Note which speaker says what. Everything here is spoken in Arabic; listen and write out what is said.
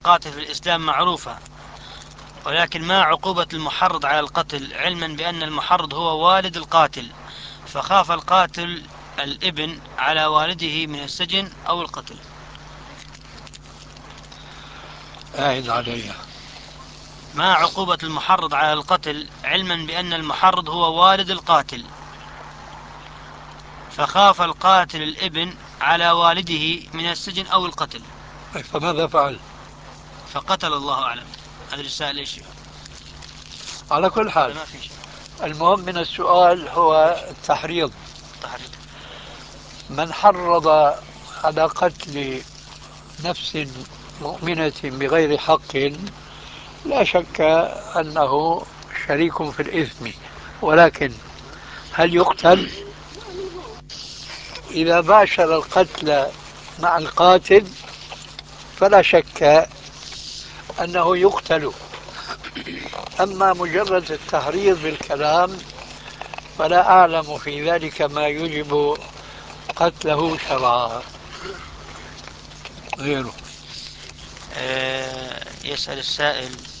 Speaker 1: القاتل في الإسلام معروفة، ولكن ما عقوبة المحرض على القتل، علما بأن المحرض هو والد القاتل، فخاف القاتل الابن على والده من السجن أو القتل.
Speaker 2: أعد علي.
Speaker 1: ما عقوبة المحرض على القتل، علما بأن المحرض هو والد القاتل، فخاف القاتل الابن على والده من السجن أو القتل،
Speaker 2: فماذا فعل؟
Speaker 1: فقتل. الله أعلم. هذا السائل إيش؟
Speaker 2: على كل
Speaker 1: هذا
Speaker 2: حال،
Speaker 1: ما في شيء.
Speaker 2: المهم من السؤال هو التحريض.
Speaker 1: تحريض.
Speaker 2: من حرض على قتل نفس مؤمنة بغير حق لا شك أنه شريك في الإثم، ولكن هل يقتل؟ إذا باشر القتل مع القاتل فلا شك أنه يقتل. أما مجرد التحريض بالكلام فلا أعلم في ذلك ما يجب قتله شرعا غيره.
Speaker 1: يسأل السائل: